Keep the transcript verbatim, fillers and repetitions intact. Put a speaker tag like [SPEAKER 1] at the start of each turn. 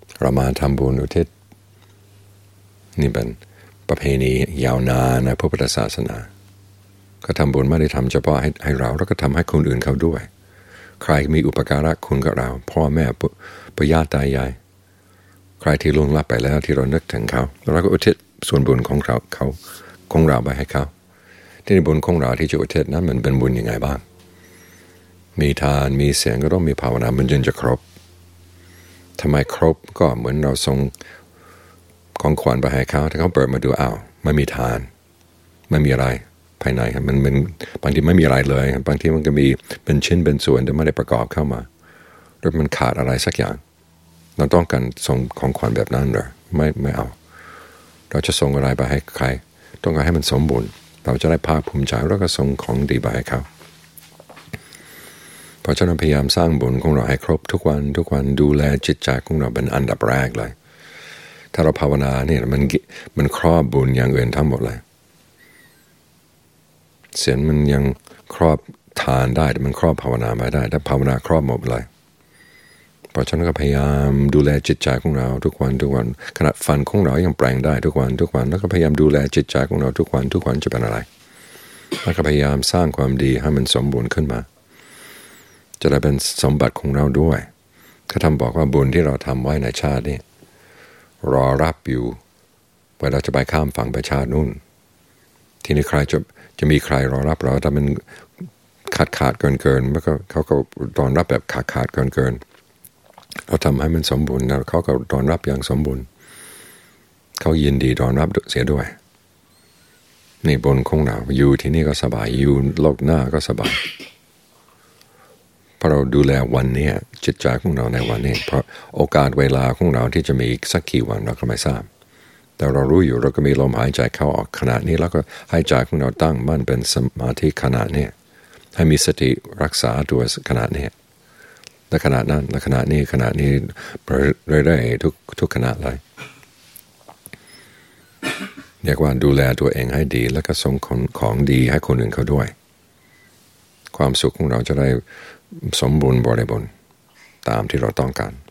[SPEAKER 1] เรามาทำบุญอุทิศนี่เป็นประเพณียาวนานในพระพุทธศาสนาก็ทำบุญไม่ได้ทำเฉพาะให้ให้เราแล้วก็ทำให้คนอื่นเขาด้วยใครมีอุปการะคุณกับเราพ่อแม่ปู่ย่าตายายใครที่ล่วงลับไปแล้วที่เรานึกถึงเขาเราก็อุทิศส่วนบุญของเราเขาของเราไปให้เขาที่บุญของเราที่จะอุทิศนั้นมันเป็นบุญยังไงบ้างมีทานมีเสียงก็ต้องมีภาวนามันจึงจะครบทำไมครบก็เหมือนเราส่งของขวัญไปให้เขาถ้าเขาเปิดมาดูอ้าวไม่มีทานไม่มีอะไรภายในครับมันมันบางทีไม่มีอะไรเลยบางทีมันก็มีเป็นชิ้นเป็นส่วนแต่ไม่ได้ประกอบเข้ามาหรือมันขาดอะไรสักอย่างเราต้องการส่งของขวัญแบบนั้นหรือไม่ไม่เอาเราจะส่งอะไรไปให้ใครต้องการให้มันสมบูรณ์เราจะได้ภาคภูมิใจแล้วก็ส่งของดีไปให้เขาเพราะฉะนั้นพยายามสร้างบุญของเราให้ครบทุกวันทุกวันดูแลจิตใจของเราเป็นอันดับแรกเลยถ้าเราภาวนาเนี่ยมันมันครอบบุญอย่างอื่นทั้งหมดเลยเสียงมันยังครอบทานได้แต่มันครอบภาวนาไม่ได้ถ้าภาวนาครอบหมดเลยเพราะฉะนั้นก็พยายามดูแลจิตใจของเราทุกวันทุกวันขนาดฟันของเรายังแปลงได้ทุกวันทุกวันแล้วก็พยายามดูแลจิตใจของเราทุกวันทุกวันจะเป็นอะไรแล้วก็พยายามสร้างความดีให้มันสมบูรณ์ขึ้นมาจะได้เป็นสมบัติของเราด้วยเขาทำบอกว่าบุญที่เราทำไว้ในชาตินี้รอรับอยู่เวลาจะไปข้ามฝั่งไปชาตินู่นที่นี่ใครจะจะมีใครรอรับเราแต่มันขาดขาดเกินเกินแล้วก็เขาก็ตอนรับแบบขาดขาดเกินเกินเราทำให้มันสมบูรณ์แล้วเขาก็ตอนรับอย่างสมบูรณ์เขายินดีตอนรับเสียด้วยนี่บุญของเราอยู่ที่นี่ก็สบายอยู่โลกหน้าก็สบายเพราะเราดูแลวันนี้จิตใจของเราในวันนี้เพราะโอกาสเวลาของเราที่จะมีสักกี่วันเราก็ไม่ทราบแต่เรารู้อยู่เราก็มีลมหายใจเข้าออกขณะนี้แล้วก็หายใจของเราตั้งมั่นเป็นสมาธิขณะนี้ให้มีสติรักษาตัวขณะนี้และขณะนั้นและขณะนี้ขณะนี้เรื่อยๆทุกทุกขณะเลยเรียกว่าดูแลตัวเองให้ดีแล้วก็ส่งของของดีให้คนอื่นเขาด้วยความสุขของเราจะได้สมบูรณ์บริบูรณ์ตามที่เราต้องการ